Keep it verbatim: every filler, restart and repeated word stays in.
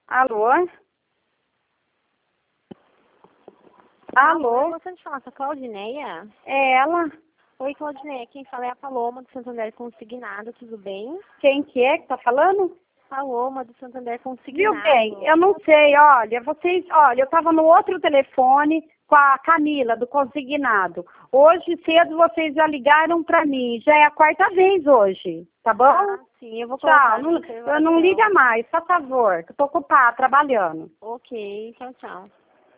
Alô? Alô? Eu gostaria de falar com a Claudineia. É ela? Oi, Claudineia. Quem fala é a Paloma do Santander Consignado. Tudo bem? Quem que é que tá falando? Paloma do Santander Viu Consignado. bem? Eu não sei, olha, vocês, olha, eu tava no outro telefone com a Camila, do Consignado. Hoje cedo vocês já ligaram pra mim, já é a quarta vez hoje, tá bom? Ah, sim, eu vou colocar Tchau, não, na eu não liga mais, por favor, que eu tô ocupada, trabalhando. Ok, tchau, tchau.